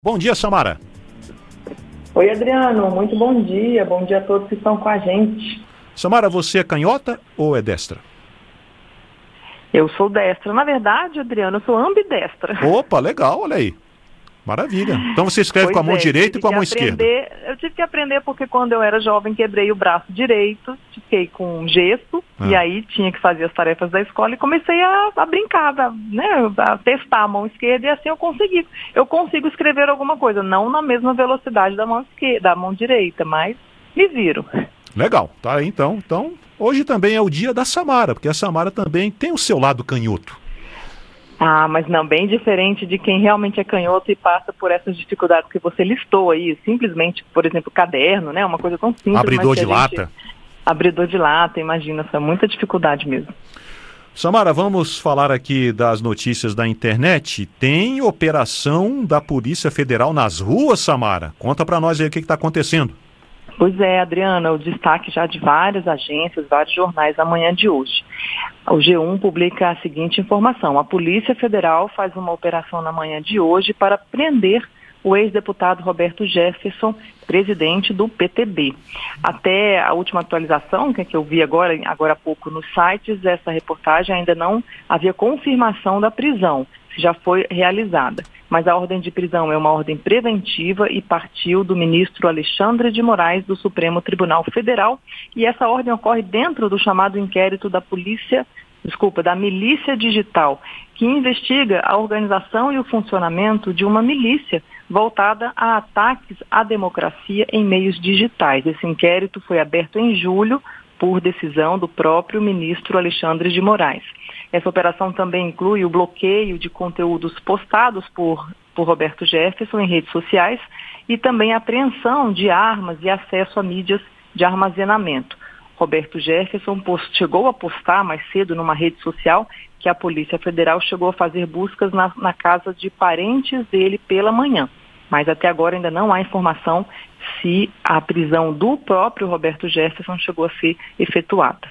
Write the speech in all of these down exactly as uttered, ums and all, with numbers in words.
Bom dia, Samara. Oi, Adriano. Muito bom dia. Bom dia a todos que estão com a gente. Samara, você é canhota ou é destra? Eu sou destra. Na verdade, Adriano, eu sou ambidestra. Opa, legal, olha aí. Maravilha. Então você escreve Pois com a mão é, direita e com a mão aprender, esquerda. Eu tive que aprender porque quando eu era jovem quebrei o braço direito, fiquei com gesso Ah. e aí tinha que fazer as tarefas da escola e comecei a, a brincar, a, né, a testar a mão esquerda e assim eu consegui. Eu consigo escrever alguma coisa, não na mesma velocidade da mão esquerda, da mão direita, mas me viro. Legal, tá aí então. Então, hoje também é o dia da Samara, porque a Samara também tem o seu lado canhoto. Ah, mas não, bem diferente de quem realmente é canhoto e passa por essas dificuldades que você listou aí, simplesmente, por exemplo, caderno, né, uma coisa tão simples. Abridor mas que de a gente... lata. Abridor de lata, imagina, isso é muita dificuldade mesmo. Samara, vamos falar aqui das notícias da internet. Tem operação da Polícia Federal nas ruas, Samara? Conta pra nós aí o que está acontecendo. Pois é, Adriana, o destaque já de várias agências, vários jornais amanhã de hoje. O G um publica a seguinte informação: a Polícia Federal faz uma operação na manhã de hoje para prender o ex-deputado Roberto Jefferson, presidente do P T B. Até a última atualização, que eu vi agora, agora há pouco nos sites, essa reportagem ainda não havia confirmação da prisão, se já foi realizada. Mas a ordem de prisão é uma ordem preventiva e partiu do ministro Alexandre de Moraes do Supremo Tribunal Federal, e essa ordem ocorre dentro do chamado inquérito da polícia, desculpa, da milícia digital, que investiga a organização e o funcionamento de uma milícia voltada a ataques à democracia em meios digitais. Esse inquérito foi aberto em julho por decisão do próprio ministro Alexandre de Moraes. Essa operação também inclui o bloqueio de conteúdos postados por, por Roberto Jefferson em redes sociais e também a apreensão de armas e acesso a mídias de armazenamento. Roberto Jefferson post, chegou a postar mais cedo numa rede social que a Polícia Federal chegou a fazer buscas na, na casa de parentes dele pela manhã. Mas até agora ainda não há informação se a prisão do próprio Roberto Jefferson chegou a ser efetuada.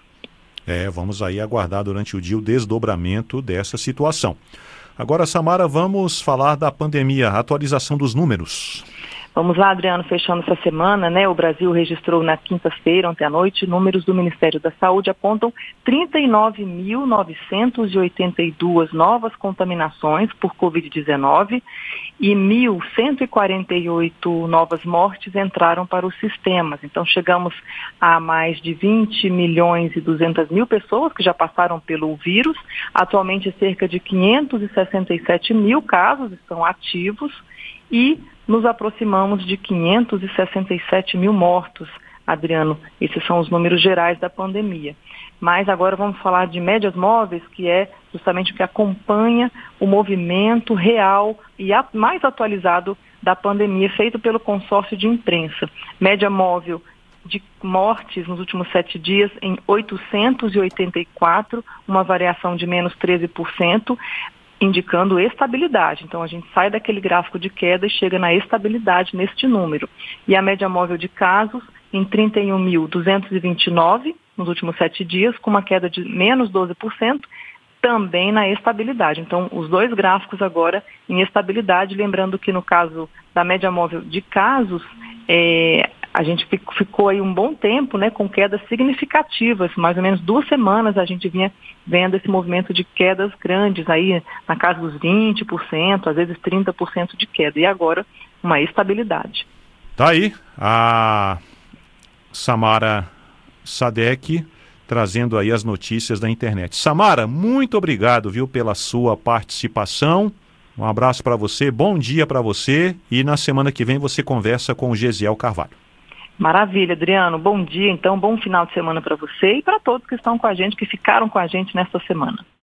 É, vamos aí aguardar durante o dia o desdobramento dessa situação. Agora, Samara, vamos falar da pandemia, a atualização dos números. Vamos lá, Adriano, fechando essa semana, né? O Brasil registrou na quinta-feira, ontem à noite, números do Ministério da Saúde apontam trinta e nove mil novecentas e oitenta e duas novas contaminações por covid dezenove e mil cento e quarenta e oito novas mortes entraram para os sistemas. Então, chegamos a mais de vinte milhões e duzentas mil pessoas que já passaram pelo vírus. Atualmente, cerca de quinhentos e sessenta e sete mil casos estão ativos e nos aproximamos de quinhentos e sessenta e sete mil mortos, Adriano. Esses são os números gerais da pandemia. Mas agora vamos falar de médias móveis, que é justamente o que acompanha o movimento real e a, mais atualizado da pandemia, feito pelo consórcio de imprensa. Média móvel de mortes nos últimos sete dias em oitocentos e oitenta e quatro, uma variação de menos treze por cento, indicando estabilidade. Então, a gente sai daquele gráfico de queda e chega na estabilidade neste número. E a média móvel de casos em trinta e um mil duzentos e vinte e nove nos últimos sete dias, com uma queda de menos doze por cento, também na estabilidade. Então, os dois gráficos agora em estabilidade, lembrando que no caso da média móvel de casos, é, a gente ficou aí um bom tempo, né, com quedas significativas, mais ou menos duas semanas a gente vinha vendo esse movimento de quedas grandes, aí na casa dos vinte por cento, às vezes trinta por cento de queda, e agora uma estabilidade. Tá aí a Samara Sadek trazendo aí as notícias da internet. Samara, muito obrigado, viu, pela sua participação. Um abraço para você, bom dia para você, e na semana que vem você conversa com o Gesiel Carvalho. Maravilha, Adriano. Bom dia, então, bom final de semana para você e para todos que estão com a gente, que ficaram com a gente nesta semana.